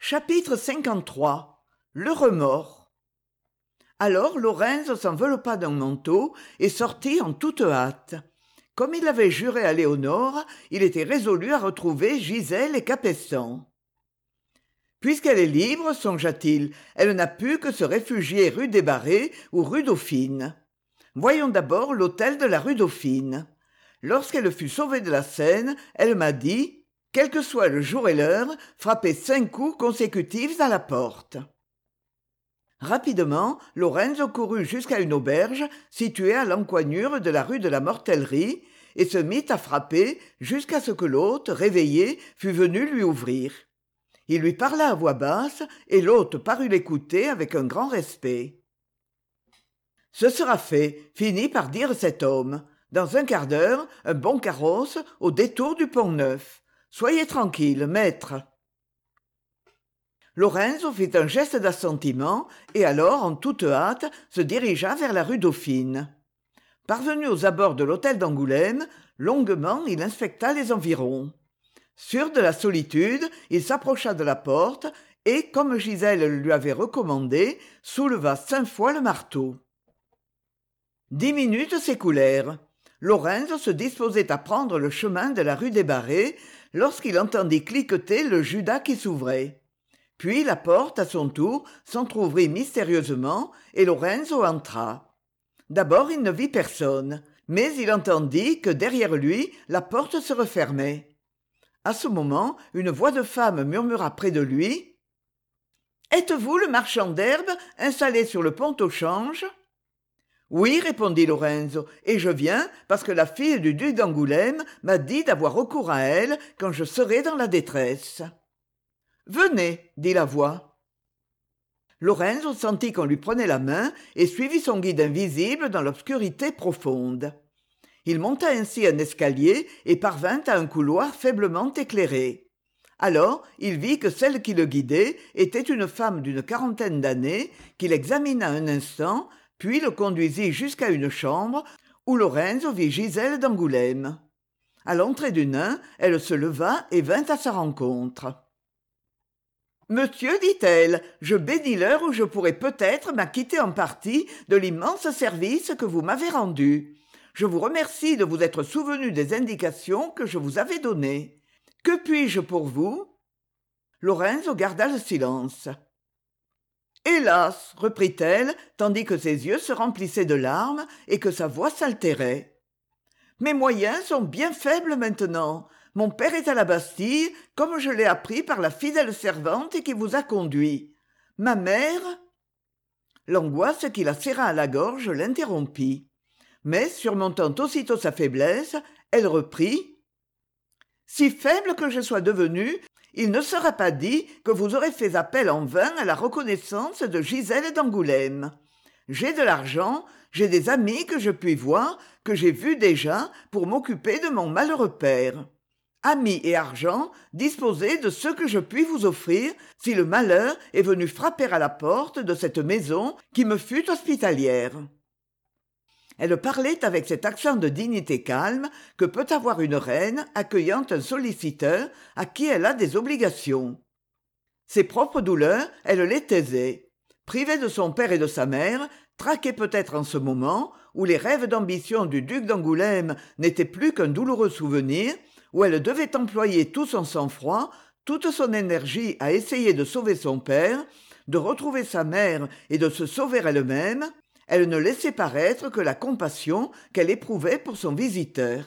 Chapitre 53. Le remords. Alors Lorenzo s'enveloppa d'un manteau et sortit en toute hâte. Comme il l'avait juré à Léonore, il était résolu à retrouver Gisèle et Capestan. Puisqu'elle est libre, songea-t-il, elle n'a pu que se réfugier rue des Barrés ou rue Dauphine. Voyons d'abord l'hôtel de la rue Dauphine. Lorsqu'elle fut sauvée de la Seine, elle m'a dit, quel que soit le jour et l'heure, frappez 5 coups consécutifs à la porte. Rapidement, Lorenzo courut jusqu'à une auberge située à l'encoignure de la rue de la Mortellerie et se mit à frapper jusqu'à ce que l'hôte, réveillé, fût venu lui ouvrir. Il lui parla à voix basse et l'hôte parut l'écouter avec un grand respect. « Ce sera fait, finit par dire cet homme. Dans un quart d'heure, un bon carrosse au détour du Pont-Neuf. Soyez tranquille, maître. » Lorenzo fit un geste d'assentiment et alors, en toute hâte, se dirigea vers la rue Dauphine. Parvenu aux abords de l'hôtel d'Angoulême, longuement il inspecta les environs. Sûr de la solitude, il s'approcha de la porte et, comme Gisèle le lui avait recommandé, souleva 5 fois le marteau. 10 minutes s'écoulèrent. Lorenzo se disposait à prendre le chemin de la rue des Barrés lorsqu'il entendit cliqueter le judas qui s'ouvrait. Puis la porte, à son tour, s'entr'ouvrit mystérieusement et Lorenzo entra. D'abord il ne vit personne, mais il entendit que derrière lui la porte se refermait. À ce moment, une voix de femme murmura près de lui. « Êtes-vous le marchand d'herbes installé sur le pont au change ?» « Oui, répondit Lorenzo, et je viens parce que la fille du duc d'Angoulême m'a dit d'avoir recours à elle quand je serai dans la détresse. »« Venez, dit la voix. » Lorenzo sentit qu'on lui prenait la main et suivit son guide invisible dans l'obscurité profonde. Il monta ainsi un escalier et parvint à un couloir faiblement éclairé. Alors il vit que celle qui le guidait était une femme d'une 40aine d'années qu'il examina un instant, puis le conduisit jusqu'à une chambre où Lorenzo vit Gisèle d'Angoulême. À l'entrée du nain, elle se leva et vint à sa rencontre. « Monsieur, dit-elle, je bénis l'heure où je pourrai peut-être m'acquitter en partie de l'immense service que vous m'avez rendu. Je vous remercie de vous être souvenu des indications que je vous avais données. Que puis-je pour vous ?» Lorenzo garda le silence. « Hélas !» reprit-elle, tandis que ses yeux se remplissaient de larmes et que sa voix s'altérait. « Mes moyens sont bien faibles maintenant. Mon père est à la Bastille, comme je l'ai appris par la fidèle servante qui vous a conduit. Ma mère... » L'angoisse qui la serra à la gorge l'interrompit. Mais, surmontant aussitôt sa faiblesse, elle reprit. « Si faible que je sois devenue, il ne sera pas dit que vous aurez fait appel en vain à la reconnaissance de Gisèle d'Angoulême. J'ai de l'argent, j'ai des amis que je puis voir, que j'ai vus déjà, pour m'occuper de mon malheureux père. Amis et argent, disposez de ce que je puis vous offrir si le malheur est venu frapper à la porte de cette maison qui me fut hospitalière. » Elle parlait avec cet accent de dignité calme que peut avoir une reine accueillant un solliciteur à qui elle a des obligations. Ses propres douleurs, elle les taisait. Privée de son père et de sa mère, traquée peut-être en ce moment, où les rêves d'ambition du duc d'Angoulême n'étaient plus qu'un douloureux souvenir, où elle devait employer tout son sang-froid, toute son énergie à essayer de sauver son père, de retrouver sa mère et de se sauver elle-même, elle ne laissait paraître que la compassion qu'elle éprouvait pour son visiteur.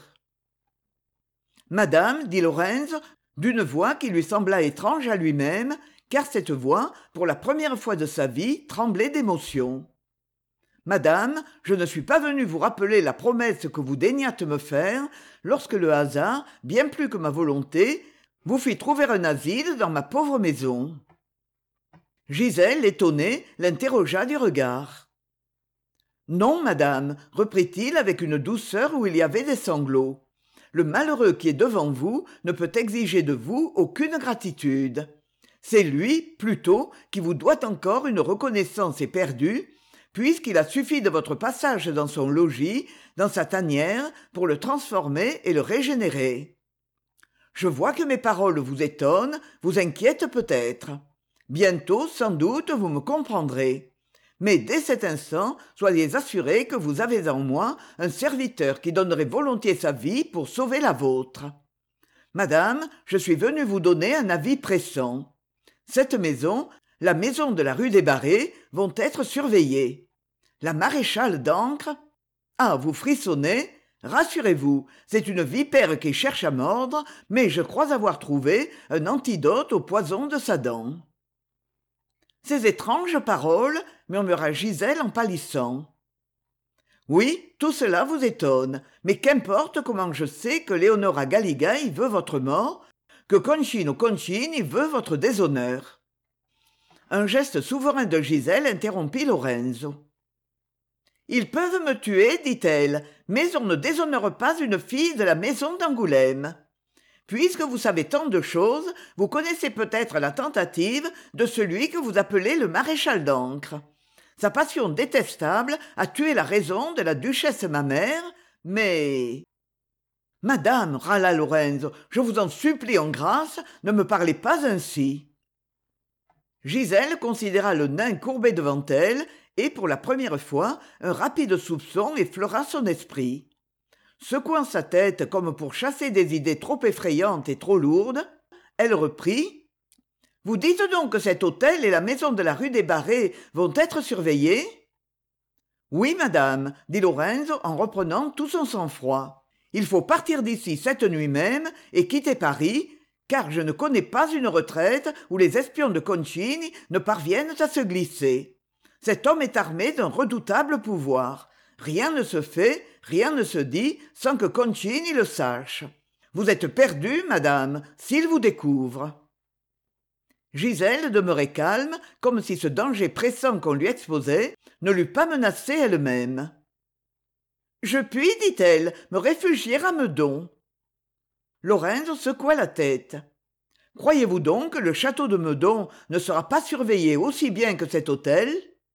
« Madame, dit Lorenzo, d'une voix qui lui sembla étrange à lui-même, car cette voix, pour la première fois de sa vie, tremblait d'émotion. « Madame, je ne suis pas venu vous rappeler la promesse que vous daignâtes me faire lorsque le hasard, bien plus que ma volonté, vous fit trouver un asile dans ma pauvre maison. » Gisèle, étonnée, l'interrogea du regard. « Non, madame, reprit-il avec une douceur où il y avait des sanglots. Le malheureux qui est devant vous ne peut exiger de vous aucune gratitude. C'est lui, plutôt, qui vous doit encore une reconnaissance éperdue, puisqu'il a suffi de votre passage dans son logis, dans sa tanière, pour le transformer et le régénérer. Je vois que mes paroles vous étonnent, vous inquiètent peut-être. Bientôt, sans doute, vous me comprendrez. Mais dès cet instant, soyez assurés que vous avez en moi un serviteur qui donnerait volontiers sa vie pour sauver la vôtre. Madame, je suis venu vous donner un avis pressant. Cette maison, la maison de la rue des Barrés, vont être surveillées. La maréchale d'Ancre... Ah, vous frissonnez? Rassurez-vous, c'est une vipère qui cherche à mordre, mais je crois avoir trouvé un antidote au poison de sa dent. Ces étranges paroles, murmura Gisèle en pâlissant. Oui, tout cela vous étonne, mais qu'importe comment je sais que Leonora Galigai veut votre mort, que Concino Concini veut votre déshonneur. Un geste souverain de Gisèle interrompit Lorenzo. Ils peuvent me tuer, dit-elle, mais on ne déshonore pas une fille de la maison d'Angoulême. Puisque vous savez tant de choses, vous connaissez peut-être la tentative de celui que vous appelez le maréchal d'Ancre. Sa passion détestable a tué la raison de la duchesse ma mère, mais... Madame, râla Lorenzo, je vous en supplie en grâce, ne me parlez pas ainsi. Gisèle considéra le nain courbé devant elle, et pour la première fois, un rapide soupçon effleura son esprit. Secouant sa tête comme pour chasser des idées trop effrayantes et trop lourdes, elle reprit « Vous dites donc que cet hôtel et la maison de la rue des Barrés vont être surveillés ?»« Oui, madame, » dit Lorenzo en reprenant tout son sang-froid. « Il faut partir d'ici cette nuit même et quitter Paris, car je ne connais pas une retraite où les espions de Concini ne parviennent à se glisser. Cet homme est armé d'un redoutable pouvoir. Rien ne se fait, rien ne se dit sans que Concini le sache. Vous êtes perdue, madame, s'il vous découvre. » Gisèle demeurait calme, comme si ce danger pressant qu'on lui exposait ne l'eût pas menacée elle-même. « Je puis, dit-elle, me réfugier à Meudon. » Lorenzo secoua la tête. « Croyez-vous donc que le château de Meudon ne sera pas surveillé aussi bien que cet hôtel ? »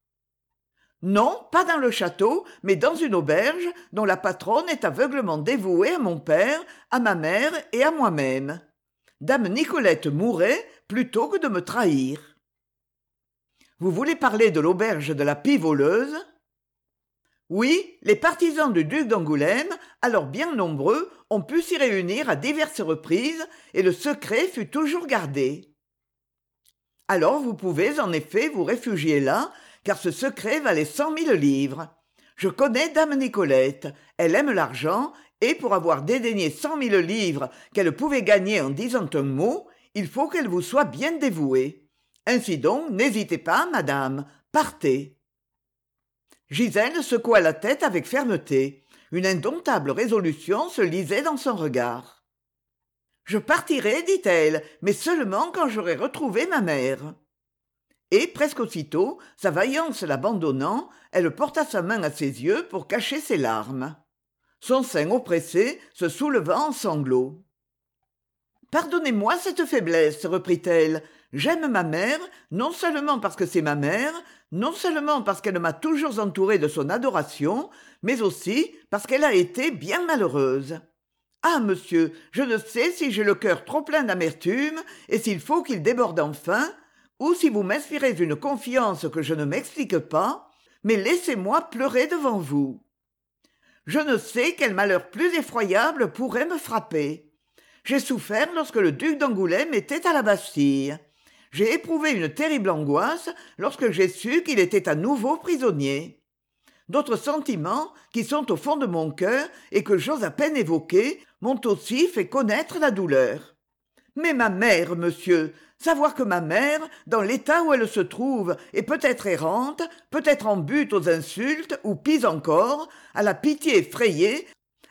Non, pas dans le château, mais dans une auberge dont la patronne est aveuglement dévouée à mon père, à ma mère et à moi-même. Dame Nicolette mourrait plutôt que de me trahir. Vous voulez parler de l'auberge de la Pie-Voleuse ? Oui, les partisans du duc d'Angoulême, alors bien nombreux, ont pu s'y réunir à diverses reprises et le secret fut toujours gardé. Alors vous pouvez en effet vous réfugier là, car ce secret valait 100 000 livres. Je connais dame Nicolette, elle aime l'argent, et pour avoir dédaigné 100 000 livres qu'elle pouvait gagner en disant un mot, il faut qu'elle vous soit bien dévouée. Ainsi donc, n'hésitez pas, madame, partez. Gisèle secoua la tête avec fermeté. Une indomptable résolution se lisait dans son regard. « Je partirai, dit-elle, mais seulement quand j'aurai retrouvé ma mère. » Et presque aussitôt, sa vaillance l'abandonnant, elle porta sa main à ses yeux pour cacher ses larmes. Son sein oppressé se souleva en sanglots. « Pardonnez-moi cette faiblesse, reprit-elle. J'aime ma mère, non seulement parce que c'est ma mère, non seulement parce qu'elle m'a toujours entourée de son adoration, mais aussi parce qu'elle a été bien malheureuse. Ah, monsieur, je ne sais si j'ai le cœur trop plein d'amertume et s'il faut qu'il déborde enfin, ou si vous m'inspirez une confiance que je ne m'explique pas, mais laissez-moi pleurer devant vous. Je ne sais quel malheur plus effroyable pourrait me frapper. J'ai souffert lorsque le duc d'Angoulême était à la Bastille. J'ai éprouvé une terrible angoisse lorsque j'ai su qu'il était à nouveau prisonnier. D'autres sentiments, qui sont au fond de mon cœur et que j'ose à peine évoquer, m'ont aussi fait connaître la douleur. Mais ma mère, monsieur, savoir que ma mère, dans l'état où elle se trouve, est peut-être errante, peut-être en butte aux insultes, ou pis encore, à la pitié effrayée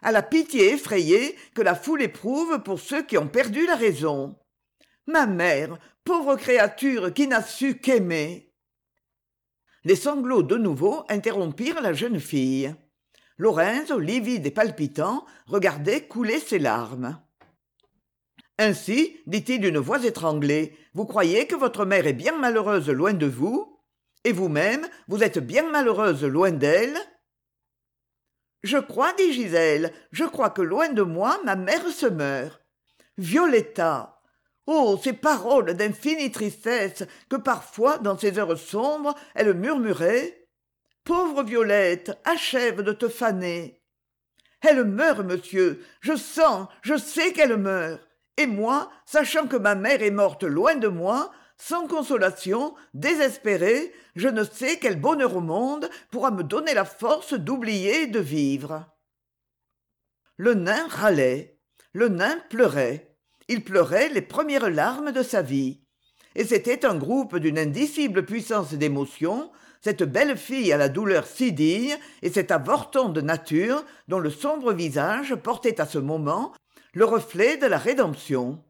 que la foule éprouve pour ceux qui ont perdu la raison. Ma mère, pauvre créature qui n'a su qu'aimer. » Les sanglots de nouveau interrompirent la jeune fille. Lorenzo, livide et palpitant, regardait couler ses larmes. « Ainsi, dit-il d'une voix étranglée, vous croyez que votre mère est bien malheureuse loin de vous ? Et vous-même, vous êtes bien malheureuse loin d'elle ? » « Je crois, dit Gisèle, je crois que loin de moi, ma mère se meurt. Violetta ! Oh, ces paroles d'infinie tristesse que parfois, dans ces heures sombres, elle murmurait. Pauvre Violette, achève de te faner. Elle meurt, monsieur, je sais qu'elle meurt. Et moi, sachant que ma mère est morte loin de moi, sans consolation, désespérée, je ne sais quel bonheur au monde pourra me donner la force d'oublier et de vivre. Le nain râlait, le nain pleurait. Il pleurait les premières larmes de sa vie. Et c'était un groupe d'une indicible puissance d'émotion, cette belle fille à la douleur si digne et cet avorton de nature dont le sombre visage portait à ce moment le reflet de la rédemption.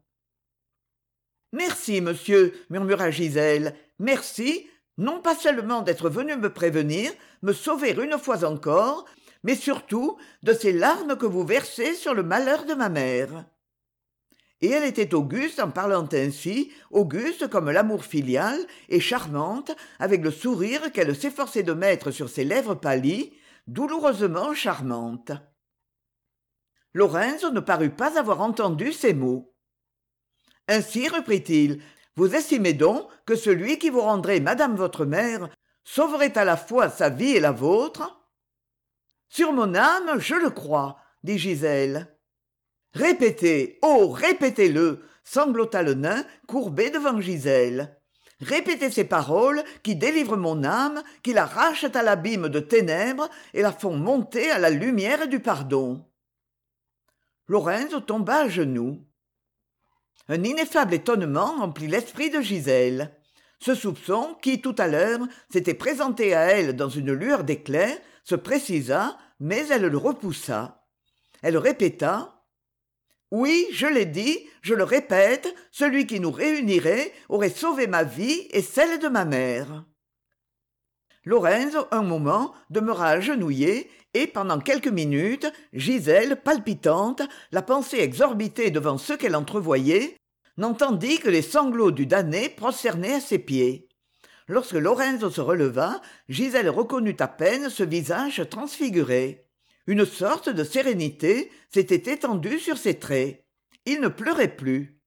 « Merci, monsieur, murmura Gisèle, merci, non pas seulement d'être venu me prévenir, me sauver une fois encore, mais surtout de ces larmes que vous versez sur le malheur de ma mère. » Et elle était auguste en parlant ainsi, auguste comme l'amour filial, et charmante, avec le sourire qu'elle s'efforçait de mettre sur ses lèvres pâlies, douloureusement charmante. Lorenzo ne parut pas avoir entendu ces mots. « Ainsi, reprit-il, vous estimez donc que celui qui vous rendrait madame votre mère sauverait à la fois sa vie et la vôtre ?»« Sur mon âme, je le crois, » dit Gisèle. « Répétez, oh, répétez-le !» sanglota le nain, courbé devant Gisèle. « Répétez ces paroles qui délivrent mon âme, qui la rachètent à l'abîme de ténèbres et la font monter à la lumière du pardon. » Lorenzo tomba à genoux. Un ineffable étonnement remplit l'esprit de Gisèle. Ce soupçon, qui, tout à l'heure, s'était présenté à elle dans une lueur d'éclair, se précisa, mais elle le repoussa. Elle répéta. Oui, je l'ai dit, je le répète, celui qui nous réunirait aurait sauvé ma vie et celle de ma mère. Lorenzo, un moment, demeura agenouillé, et pendant quelques minutes, Gisèle, palpitante, la pensée exorbitée devant ce qu'elle entrevoyait, n'entendit que les sanglots du damné prosternés à ses pieds. Lorsque Lorenzo se releva, Gisèle reconnut à peine ce visage transfiguré. Une sorte de sérénité s'était étendue sur ses traits. Il ne pleurait plus.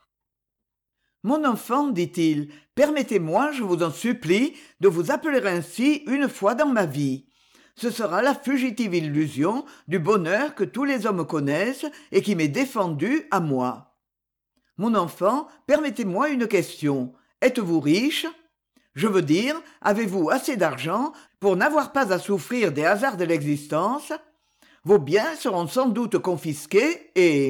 « Mon enfant, dit-il, permettez-moi, je vous en supplie, de vous appeler ainsi une fois dans ma vie. Ce sera la fugitive illusion du bonheur que tous les hommes connaissent et qui m'est défendu à moi. Mon enfant, permettez-moi une question. Êtes-vous riche ? Je veux dire, avez-vous assez d'argent pour n'avoir pas à souffrir des hasards de l'existence ? Vos biens seront sans doute confisqués et...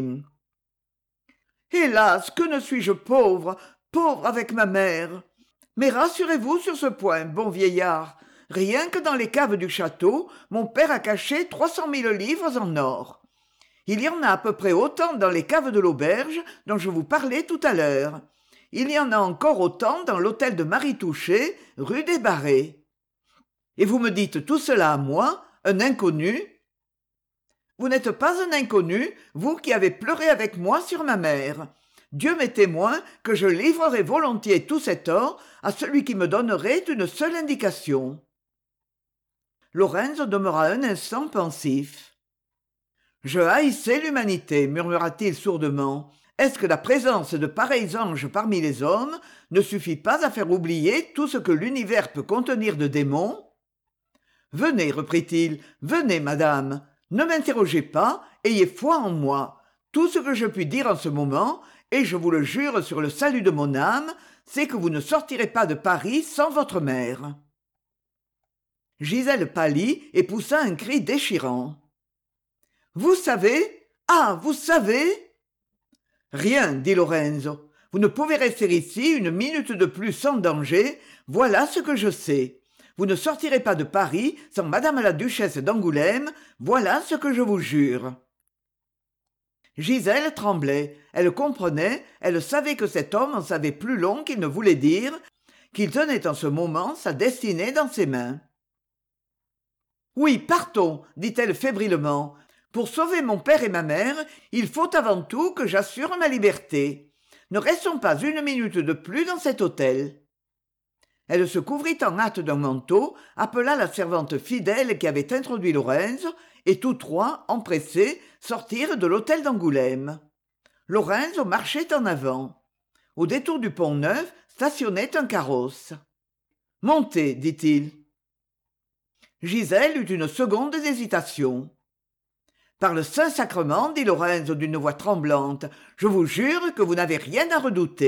Hélas, que ne suis-je pauvre, pauvre avec ma mère. Mais rassurez-vous sur ce point, bon vieillard. Rien que dans les caves du château, mon père a caché 300 000 livres en or. Il y en a à peu près autant dans les caves de l'auberge dont je vous parlais tout à l'heure. Il y en a encore autant dans l'hôtel de Marie Touchet, rue des Barrés. Et vous me dites tout cela à moi, un inconnu ? Vous n'êtes pas un inconnu, vous qui avez pleuré avec moi sur ma mère. Dieu m'est témoin que je livrerai volontiers tout cet or à celui qui me donnerait une seule indication. Lorenzo demeura un instant pensif. « Je haïssais l'humanité, murmura-t-il sourdement. Est-ce que la présence de pareils anges parmi les hommes ne suffit pas à faire oublier tout ce que l'univers peut contenir de démons ? Venez, reprit-il, venez, madame. Ne m'interrogez pas, ayez foi en moi. Tout ce que je puis dire en ce moment, et je vous le jure sur le salut de mon âme, c'est que vous ne sortirez pas de Paris sans votre mère. » Gisèle pâlit et poussa un cri déchirant. « Vous savez ? Ah, vous savez ?» « Rien, dit Lorenzo. Vous ne pouvez rester ici une minute de plus sans danger. Voilà ce que je sais. Vous ne sortirez pas de Paris sans madame la duchesse d'Angoulême. Voilà ce que je vous jure. » Gisèle tremblait. Elle comprenait, elle savait que cet homme en savait plus long qu'il ne voulait dire, qu'il tenait en ce moment sa destinée dans ses mains. « Oui, partons, dit-elle fébrilement. Pour sauver mon père et ma mère, il faut avant tout que j'assure ma liberté. Ne restons pas une minute de plus dans cet hôtel. » Elle se couvrit en hâte d'un manteau, appela la servante fidèle qui avait introduit Lorenzo, et tous trois, empressés, sortirent de l'hôtel d'Angoulême. Lorenzo marchait en avant. Au détour du Pont-Neuf stationnait un carrosse. « Montez, dit-il. Gisèle eut une seconde d'hésitation. « Par le Saint-Sacrement, dit Lorenzo d'une voix tremblante, je vous jure que vous n'avez rien à redouter. »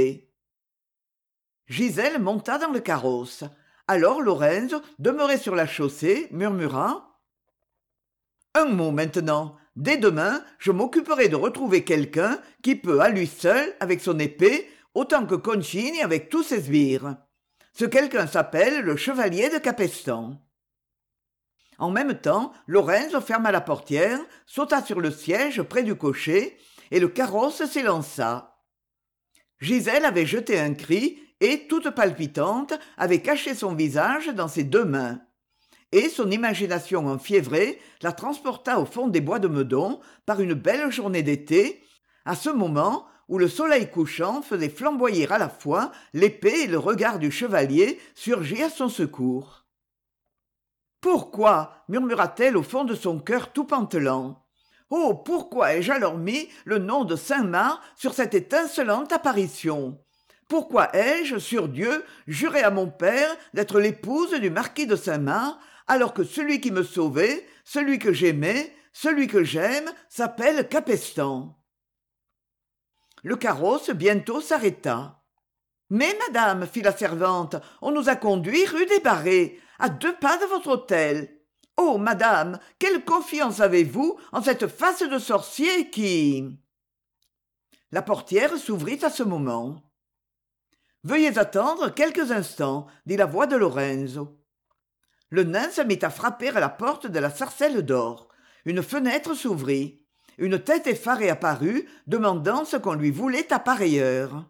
Gisèle monta dans le carrosse. Alors Lorenzo, demeuré sur la chaussée, murmura: « Un mot maintenant. Dès demain, je m'occuperai de retrouver quelqu'un qui peut, à lui seul, avec son épée, autant que Concini avec tous ses sbires. Ce quelqu'un s'appelle le chevalier de Capestan. » En même temps, Lorenzo ferma la portière, sauta sur le siège près du cocher, et le carrosse s'élança. Gisèle avait jeté un cri et, toute palpitante, avait caché son visage dans ses deux mains. Et son imagination enfiévrée la transporta au fond des bois de Meudon par une belle journée d'été, à ce moment où le soleil couchant faisait flamboyer à la fois l'épée et le regard du chevalier surgis à son secours. « Pourquoi » murmura-t-elle au fond de son cœur tout pantelant. « Oh, pourquoi ai-je alors mis le nom de Saint-Marc sur cette étincelante apparition ? Pourquoi ai-je, sur Dieu, juré à mon père d'être l'épouse du marquis de Saint-Marc, alors que celui qui me sauvait, celui que j'aimais, celui que j'aime, s'appelle Capestan ?» Le carrosse bientôt s'arrêta. « Mais, madame, fit la servante, on nous a conduits rue des Barrés, à 2 pas de votre hôtel. Oh, madame, quelle confiance avez-vous en cette face de sorcier qui... » La portière s'ouvrit à ce moment. « Veuillez attendre quelques instants, » dit la voix de Lorenzo. Le nain se mit à frapper à la porte de la Sarcelle d'or. Une fenêtre s'ouvrit. Une tête effarée apparut, demandant ce qu'on lui voulait à pareille heure.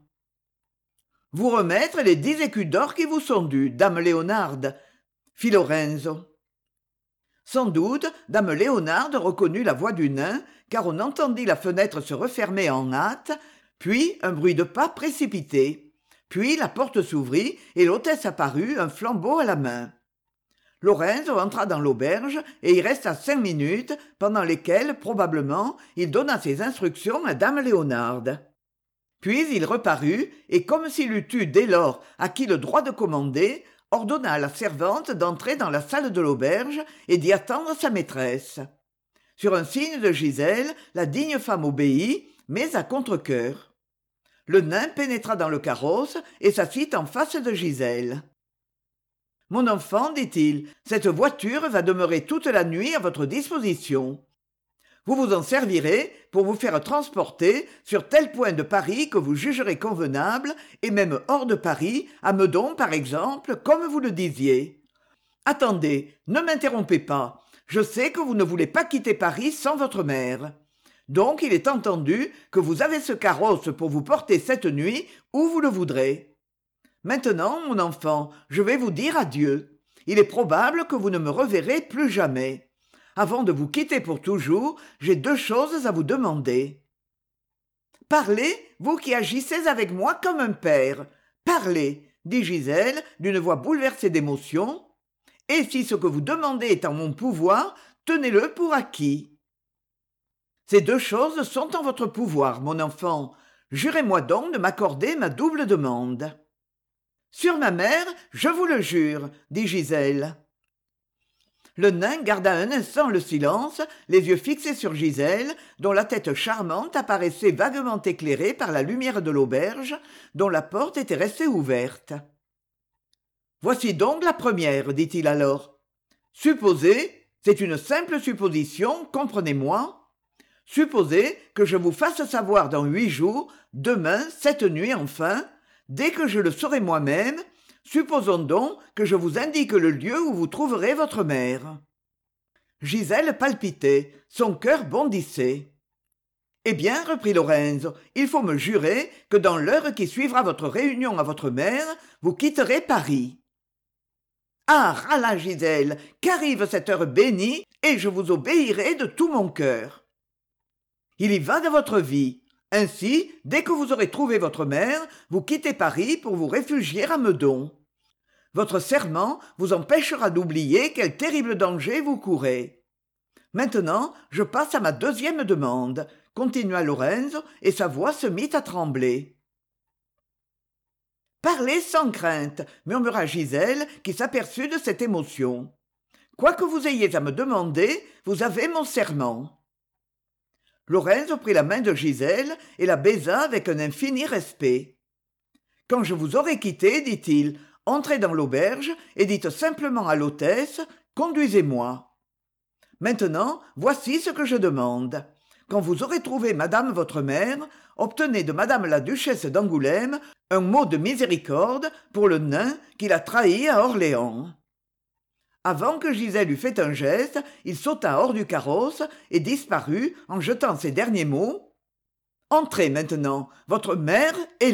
« Vous remettre les 10 écus d'or qui vous sont dus, dame Léonarde, » fit Lorenzo. Sans doute, dame Léonarde reconnut la voix du nain, car on entendit la fenêtre se refermer en hâte, puis un bruit de pas précipité. Puis la porte s'ouvrit et l'hôtesse apparut, un flambeau à la main. Lorenzo entra dans l'auberge et y resta 5 minutes, pendant lesquelles, probablement, il donna ses instructions à dame Léonarde. Puis il reparut, et comme s'il eût eu dès lors acquis le droit de commander, ordonna à la servante d'entrer dans la salle de l'auberge et d'y attendre sa maîtresse. Sur un signe de Gisèle, la digne femme obéit, mais à contre-cœur. Le nain pénétra dans le carrosse et s'assit en face de Gisèle. « Mon enfant, dit-il, cette voiture va demeurer toute la nuit à votre disposition. Vous vous en servirez pour vous faire transporter sur tel point de Paris que vous jugerez convenable, et même hors de Paris, à Meudon par exemple, comme vous le disiez. Attendez, ne m'interrompez pas. Je sais que vous ne voulez pas quitter Paris sans votre mère. Donc il est entendu que vous avez ce carrosse pour vous porter cette nuit où vous le voudrez. Maintenant, mon enfant, je vais vous dire adieu. Il est probable que vous ne me reverrez plus jamais. Avant de vous quitter pour toujours, j'ai 2 choses à vous demander. Parlez, vous qui agissez avec moi comme un père. Parlez, dit Gisèle d'une voix bouleversée d'émotion. Et si ce que vous demandez est en mon pouvoir, tenez-le pour acquis. Ces 2 choses sont en votre pouvoir, mon enfant. Jurez-moi donc de m'accorder ma double demande. Sur ma mère, je vous le jure, dit Gisèle. Le nain garda un instant le silence, les yeux fixés sur Gisèle, dont la tête charmante apparaissait vaguement éclairée par la lumière de l'auberge, dont la porte était restée ouverte. « Voici donc la première, dit-il alors. Supposez, c'est une simple supposition, comprenez-moi. Supposez que je vous fasse savoir dans 8 jours, demain, cette nuit enfin, dès que je le saurai moi-même, supposons donc que je vous indique le lieu où vous trouverez votre mère. » Gisèle palpitait, son cœur bondissait. « Eh bien, reprit Lorenzo, il faut me jurer que dans l'heure qui suivra votre réunion à votre mère, vous quitterez Paris. » « Ah, râla Gisèle, qu'arrive cette heure bénie, et je vous obéirai de tout mon cœur. Il y va de votre vie. Ainsi, dès que vous aurez trouvé votre mère, vous quittez Paris pour vous réfugier à Meudon. Votre serment vous empêchera d'oublier quel terrible danger vous courez. Maintenant, je passe à ma 2e demande, continua Lorenzo, et sa voix se mit à trembler. Parlez sans crainte, murmura Gisèle, qui s'aperçut de cette émotion. Quoi que vous ayez à me demander, vous avez mon serment. Lorenzo prit la main de Gisèle et la baisa avec un infini respect. Quand je vous aurai quitté, dit-il, entrez dans l'auberge et dites simplement à l'hôtesse « Conduisez-moi ». Maintenant, voici ce que je demande. Quand vous aurez trouvé madame votre mère, obtenez de madame la duchesse d'Angoulême un mot de miséricorde pour le nain qui l'a trahi à Orléans. Avant que Gisèle eût fait un geste, il sauta hors du carrosse et disparut en jetant ces derniers mots. « Entrez maintenant, votre mère est là. »